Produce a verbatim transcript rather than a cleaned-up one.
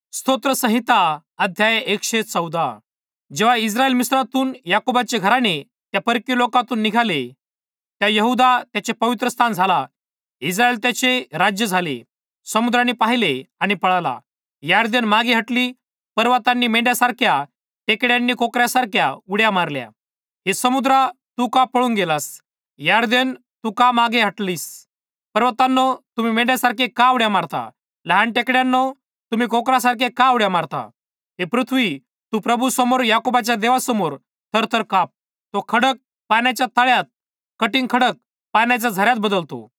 स्तोत्र संहिता अध्याय एकशे चौदा. जेव्हा इस्रायल मिस्रातून याकोबाचे घराणे त्या परकीय लोकातून निघाले, त्या यहुदा त्याचे पवित्र स्थान झाला, इस्रायल त्याचे राज्य झाले. समुद्राने पाहिले आणि पळाला, यार्देन मागे हटली, पर्वतांनी मेंढ्यासारख्या, टेकड्यांनी कोकऱ्यासारख्या उड्या मारल्या. हे समुद्रा, तू का पळून गेलास? यार्देन, तू का मागे हटलीस? पर्वतांनो, तुम्ही मेंढ्यासारखे का उड्या मारता? लहान टेकड्यांनो, तुम्ही कोकरासारखे का उड्या मारता? हे पृथ्वी, तू प्रभू समोर, याकोबाच्या देवासमोर थरथर काप. तो खडक पाण्याच्या तळ्यात, कठीण खडक पाण्याच्या झऱ्यात बदलतो.